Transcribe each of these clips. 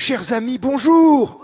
Chers amis, bonjour.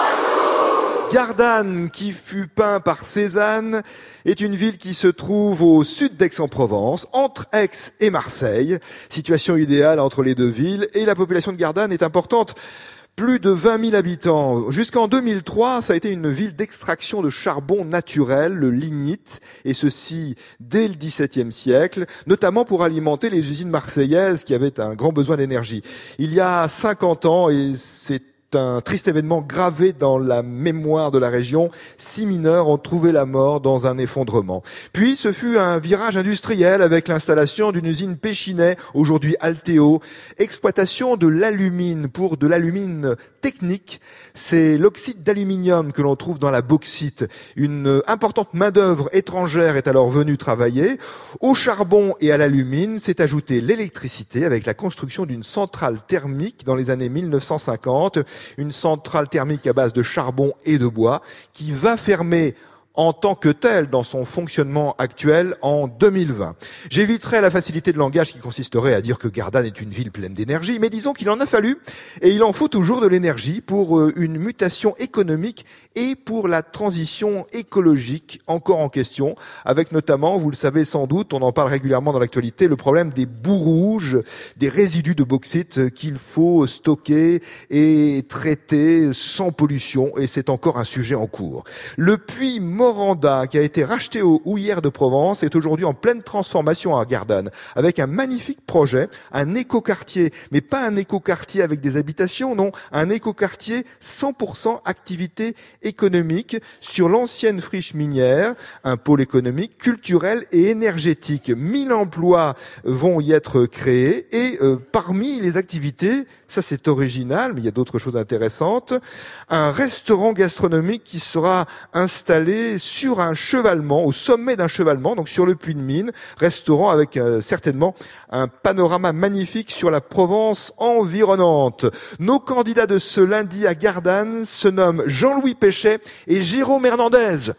Gardanne, qui fut peint par Cézanne, est une ville qui se trouve au sud d'Aix-en-Provence, entre Aix et Marseille. Situation idéale entre les deux villes, et la population de Gardanne est importante. Plus de 20 000 habitants. Jusqu'en 2003, ça a été une ville d'extraction de charbon naturel, le lignite, et ceci dès le XVIIe siècle, notamment pour alimenter les usines marseillaises qui avaient un grand besoin d'énergie. Il y a 50 ans, et c'est un triste événement gravé dans la mémoire de la région, 6 mineurs ont trouvé la mort dans un effondrement. Puis ce fut un virage industriel avec l'installation d'une usine Péchinet, aujourd'hui Alteo, exploitation de l'alumine pour de l'alumine technique. C'est l'oxyde d'aluminium que l'on trouve dans la bauxite. Une importante main-d'œuvre étrangère est alors venue travailler. Au charbon et à l'alumine s'est ajoutée l'électricité avec la construction d'une centrale thermique dans les années 1950. Une centrale thermique à base de charbon et de bois qui va fermer en tant que telle dans son fonctionnement actuel en 2020. J'éviterai la facilité de langage qui consisterait à dire que Gardanne est une ville pleine d'énergie, mais disons qu'il en a fallu, et il en faut toujours de l'énergie pour une mutation économique et pour la transition écologique encore en question, avec notamment, vous le savez sans doute, on en parle régulièrement dans l'actualité, le problème des boues rouges, des résidus de bauxite qu'il faut stocker et traiter sans pollution, et c'est encore un sujet en cours. Le puits Moranda, qui a été racheté aux Houillères de Provence, est aujourd'hui en pleine transformation à Gardanne, avec un magnifique projet, un écoquartier, mais pas un écoquartier avec des habitations, non, un écoquartier 100% activité économique sur l'ancienne friche minière, un pôle économique, culturel et énergétique. 1000 emplois vont y être créés et parmi les activités, ça c'est original, mais il y a d'autres choses intéressantes, un restaurant gastronomique qui sera installé sur un chevalement, au sommet d'un chevalement, donc sur le puits de mine, restaurant avec certainement un panorama magnifique sur la Provence environnante. Nos candidats de ce lundi à Gardanne se nomment Jean-Louis Péchet et Jérôme Hernandez.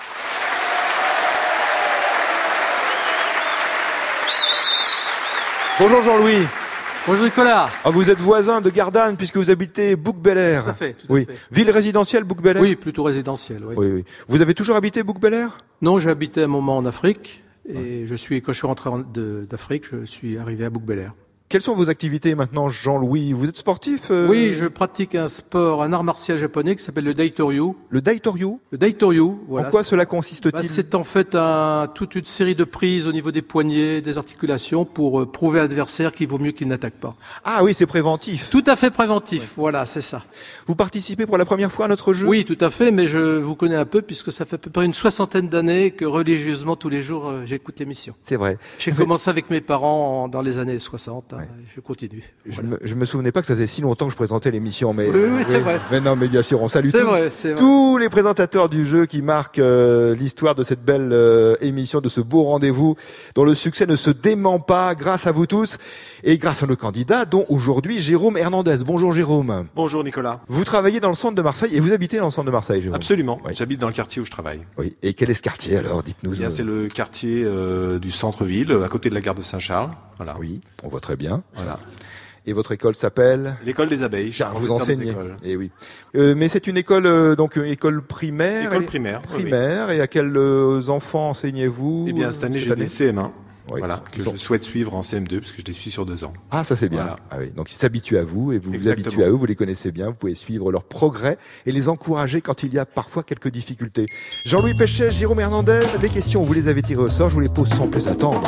Bonjour Jean-Louis. Bonjour Nicolas. Ah, vous êtes voisin de Gardanne puisque vous habitez Bouc-Bel-Air. Tout à fait, tout oui. à fait. Ville résidentielle Bouc-Bel-Air. Oui, plutôt résidentielle. Oui. Oui. Vous avez toujours habité Bouc-Bel-Air? Non, j'ai habité un moment en Afrique et quand je suis rentré d'Afrique, je suis arrivé à Bouc-Bel-Air. Quelles sont vos activités maintenant, Jean-Louis? Vous êtes sportif? Oui, je pratique un art martial japonais qui s'appelle le Daitoryu. Le Daitoryu? Le Daitoryu, voilà. En quoi cela consiste-t-il? C'est en fait toute une série de prises au niveau des poignets, des articulations pour prouver à l'adversaire qu'il vaut mieux qu'il n'attaque pas. Ah oui, c'est préventif. Tout à fait préventif, voilà, c'est ça. Vous participez pour la première fois à notre jeu? Oui, tout à fait, mais je vous connais un peu puisque ça fait à peu près une 60aine d'années que religieusement tous les jours j'écoute l'émission. C'est vrai. J'ai commencé avec mes parents dans les années 60. Ouais. Je continue. Voilà. Je me souvenais pas que ça faisait si longtemps que je présentais l'émission, mais oui, c'est vrai. Mais non, mais bien sûr, on salue c'est vrai. tous les présentateurs du jeu qui marquent l'histoire de cette belle émission, de ce beau rendez-vous dont le succès ne se dément pas grâce à vous tous et grâce à nos candidats, dont aujourd'hui Jérôme Hernandez. Bonjour Jérôme. Bonjour Nicolas. Vous travaillez dans le centre de Marseille et vous habitez dans le centre de Marseille, Jérôme? Absolument. Oui. J'habite dans le quartier où je travaille. Oui. Et quel est ce quartier alors? Dites-nous. Bien, c'est le quartier du centre-ville, à côté de la gare de Saint-Charles. Voilà. Oui, on voit très bien. Voilà. Et votre école s'appelle? L'école des abeilles. Vous enseignez. Et oui. Mais c'est une école, donc école primaire. École primaire. Primaire. Oui. Et à quels enfants enseignez-vous? Eh bien, cette année, j'ai des CM1. Oui, voilà, que je souhaite suivre en CM2, parce que je les suis sur 2 ans. Ah, ça c'est bien. Voilà. Ah oui. Donc ils s'habituent à vous et vous vous habituez à eux, vous les connaissez bien, vous pouvez suivre leur progrès et les encourager quand il y a parfois quelques difficultés. Jean-Louis Péchet, Jérôme Hernandez, les questions, vous les avez tirées au sort, je vous les pose sans plus attendre.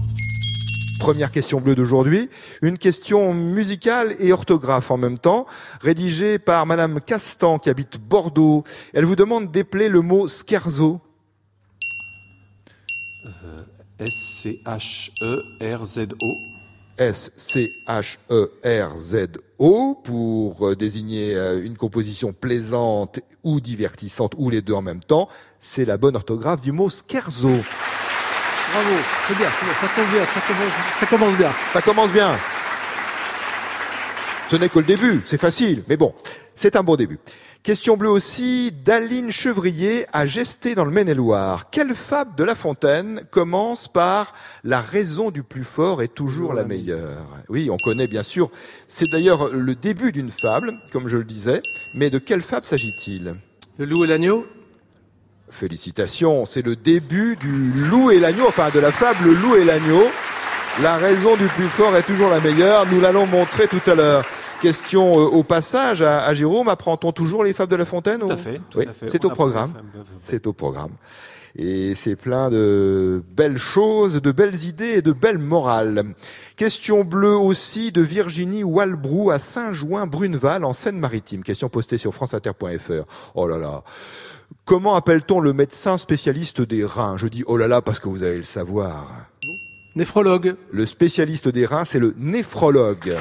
Première question bleue d'aujourd'hui, une question musicale et orthographe en même temps, rédigée par Madame Castan qui habite Bordeaux. Elle vous demande d'épeler le mot scherzo. S-C-H-E-R-Z-O. S-C-H-E-R-Z-O pour désigner une composition plaisante ou divertissante ou les deux en même temps. C'est la bonne orthographe du mot scherzo. Bravo, c'est bien, ça tombe bien, ça commence bien. Ça commence bien. Ce n'est que le début, c'est facile, mais bon, c'est un bon début. Question bleue aussi, d'Aline Chevrier à Gesté dans le Maine-et-Loire. Quelle fable de La Fontaine commence par « La raison du plus fort est toujours la meilleure ». Oui, on connaît bien sûr. C'est d'ailleurs le début d'une fable, comme je le disais. Mais de quelle fable s'agit-il ? Le loup et l'agneau ? Félicitations, c'est le début du loup et l'agneau, enfin de la fable Le loup et l'agneau. La raison du plus fort est toujours la meilleure. Nous l'allons montrer tout à l'heure. Question au passage à Jérôme, apprend-on toujours les fables de La Fontaine ? Tout à fait. C'est au programme. C'est au programme. Et c'est plein de belles choses, de belles idées et de belles morales. Question bleue aussi de Virginie Walbrou à Saint-Jouin-Bruneval en Seine-Maritime. Question postée sur franceinter.fr. Oh là là. Comment appelle-t-on le médecin spécialiste des reins ? Je dis oh là là parce que vous allez le savoir. Néphrologue. Le spécialiste des reins, c'est le néphrologue.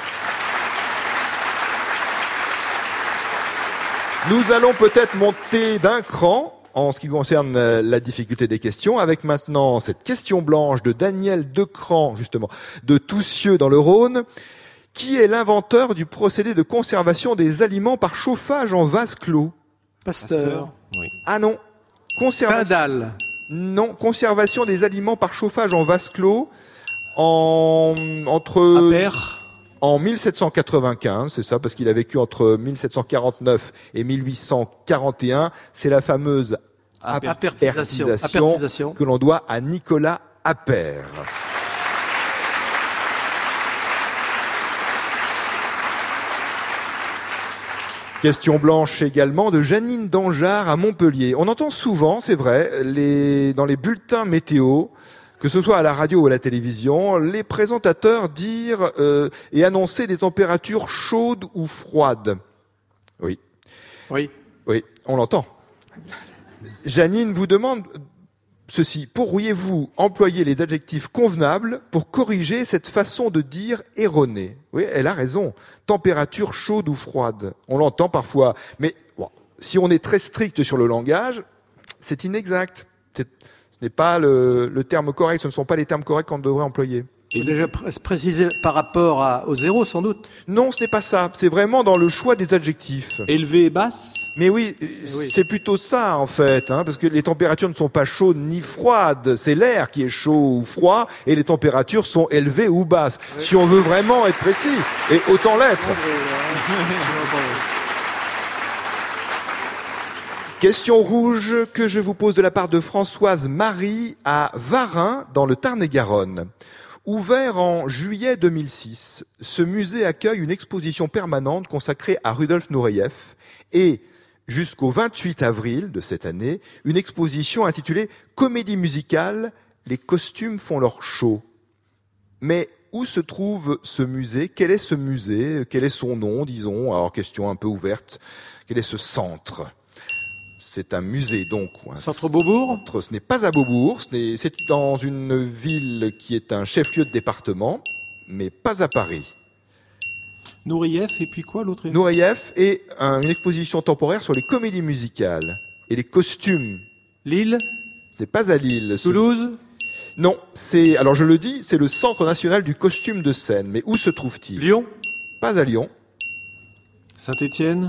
Nous allons peut-être monter d'un cran en ce qui concerne la difficulté des questions, avec maintenant cette question blanche de Daniel Decran, justement, de Toussieux dans le Rhône. Qui est l'inventeur du procédé de conservation des aliments par chauffage en vase clos ? Pasteur. Oui. Ah non. Conservation. Pindal. Non, conservation des aliments par chauffage en vase clos entre... Appert. En 1795, c'est ça, parce qu'il a vécu entre 1749 et 1841. C'est la fameuse apertisation que l'on doit à Nicolas Appert. Question blanche également de Janine Dangeard à Montpellier. On entend souvent, c'est vrai, dans les bulletins météo, que ce soit à la radio ou à la télévision, les présentateurs dire et annoncer des températures chaudes ou froides. Oui. Oui. Oui, on l'entend. Janine vous demande ceci. Pourriez-vous employer les adjectifs convenables pour corriger cette façon de dire erronée ? Oui, elle a raison. Température chaude ou froide. On l'entend parfois. Mais bon, si on est très strict sur le langage, c'est inexact. Ce n'est pas le terme correct. Ce ne sont pas les termes corrects qu'on devrait employer. Et déjà précisé par rapport au zéro, sans doute. Non, ce n'est pas ça. C'est vraiment dans le choix des adjectifs. Élevé et basse. Mais oui, c'est plutôt ça en fait, parce que les températures ne sont pas chaudes ni froides. C'est l'air qui est chaud ou froid, et les températures sont élevées ou basses. Oui. Si on veut vraiment être précis, et autant l'être. Question rouge que je vous pose de la part de Françoise Marie à Varin, dans le Tarn-et-Garonne. Ouvert en juillet 2006, ce musée accueille une exposition permanente consacrée à Rudolf Nureyev et, jusqu'au 28 avril de cette année, une exposition intitulée « Comédie musicale, les costumes font leur show ». Mais où se trouve ce musée ? Quel est ce musée ? Quel est son nom, disons ? Alors, question un peu ouverte. Quel est ce centre ? C'est un musée, donc. Centre Beaubourg ? Ce n'est pas à Beaubourg. C'est dans une ville qui est un chef-lieu de département, mais pas à Paris. Nureyev, et puis quoi l'autre ? Nureyev et une exposition temporaire sur les comédies musicales et les costumes. Lille ? C'est pas à Lille. Toulouse ? Non, alors je le dis, c'est le Centre national du costume de scène. Mais où se trouve-t-il ? Lyon ? Pas à Lyon. Saint-Étienne ?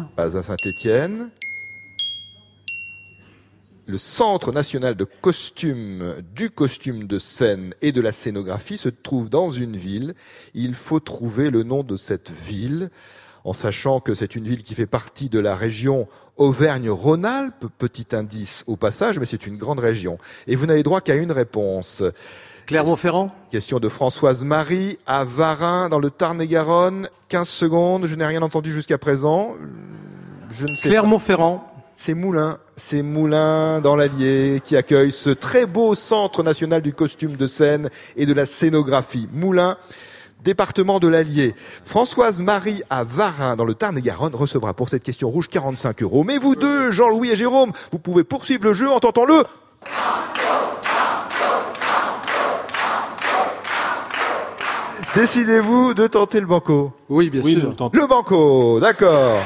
Pas à Saint-Étienne. Le Centre national de du costume de scène et de la scénographie se trouve dans une ville. Il faut trouver le nom de cette ville, en sachant que c'est une ville qui fait partie de la région Auvergne-Rhône-Alpes. Petit indice au passage, mais c'est une grande région. Et vous n'avez droit qu'à une réponse. Clermont-Ferrand ? Question de Françoise Marie à Varin, dans le Tarn-et-Garonne. 15 secondes, je n'ai rien entendu jusqu'à présent. Je ne sais Clermont-Ferrand. C'est Moulins dans l'Allier qui accueille ce très beau Centre national du costume de scène et de la scénographie. Moulins, département de l'Allier. Françoise Marie à Varin dans le Tarn-et-Garonne recevra pour cette question rouge 45 €. Mais vous deux, Jean-Louis et Jérôme, vous pouvez poursuivre le jeu en tentant le... Décidez-vous de tenter le banco. Oui, bien sûr. Le banco, d'accord.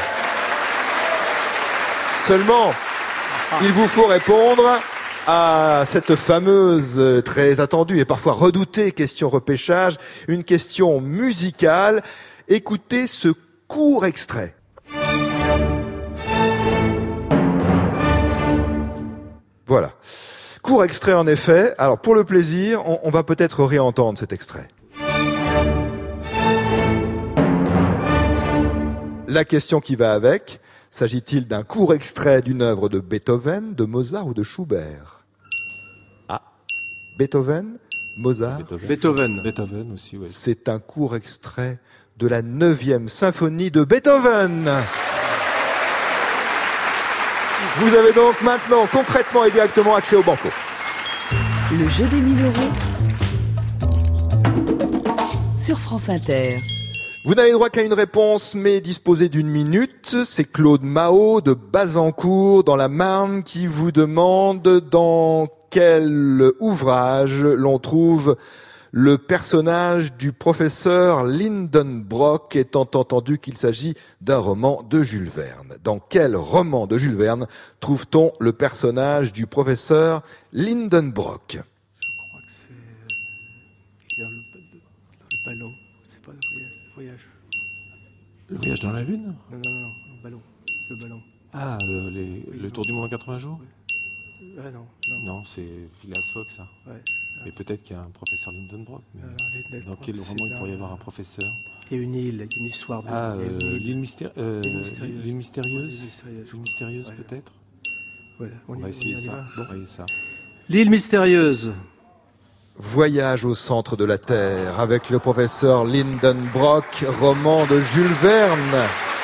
Seulement, il vous faut répondre à cette fameuse, très attendue et parfois redoutée question repêchage, une question musicale. Écoutez ce court extrait. Voilà. Court extrait en effet. Alors pour le plaisir, on va peut-être réentendre cet extrait. La question qui va avec, s'agit-il d'un court extrait d'une œuvre de Beethoven, de Mozart ou de Schubert? Ah, Beethoven, Mozart, Beethoven. Beethoven aussi, ouais. c'est un court extrait de la 9e symphonie de Beethoven. Vous avez donc maintenant concrètement et directement accès au banco. Le jeu des 1000 euros sur France Inter. Vous n'avez droit qu'à une réponse, mais disposez d'une minute. C'est Claude Mahot de Bazancourt, dans la Marne, qui vous demande dans quel ouvrage l'on trouve le personnage du professeur Lindenbrock, étant entendu qu'il s'agit d'un roman de Jules Verne. Dans quel roman de Jules Verne trouve-t-on le personnage du professeur Lindenbrock? Je crois que c'est le ballon. C'est pas le voyage. Le voyage dans la Lune? Non, le ballon. Le ballon. Ah, le tour du monde en 80 jours? Ah non. Non, c'est Phileas Fogg, ça. Ouais. Mais peut-être qu'il y a un professeur Lindenbrock. Mais Lindenbrock, dans quel roman il pourrait y avoir un professeur? Il y a une île, il y a une histoire de... l'île mystérieuse. L'île mystérieuse, ouais. peut-être. Voilà, On va essayer ça. Bon. On va essayer ça. L'île mystérieuse. Voyage au centre de la Terre avec le professeur Lindenbrock, roman de Jules Verne.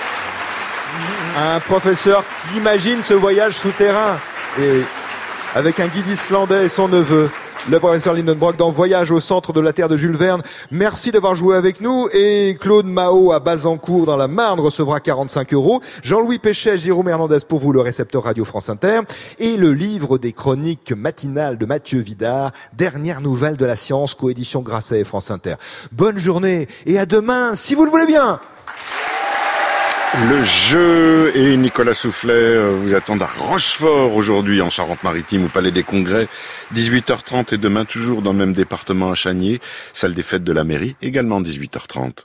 Un professeur qui imagine ce voyage souterrain et avec un guide islandais et son neveu. Le professeur Lindenbrock dans Voyage au centre de la Terre de Jules Verne. Merci d'avoir joué avec nous. Et Claude Mahot à Bazancourt dans la Marne recevra 45 €. Jean-Louis Péchet, Jérôme Hernandez pour vous, le récepteur Radio France Inter. Et le livre des chroniques matinales de Mathieu Vidard, Dernière nouvelle de la science, coédition Grasset et France Inter. Bonne journée et à demain, si vous le voulez bien. Le jeu et Nicolas Soufflet vous attendent à Rochefort aujourd'hui en Charente-Maritime au Palais des Congrès. 18h30 et demain toujours dans le même département à Chaniers, salle des fêtes de la mairie, également 18h30.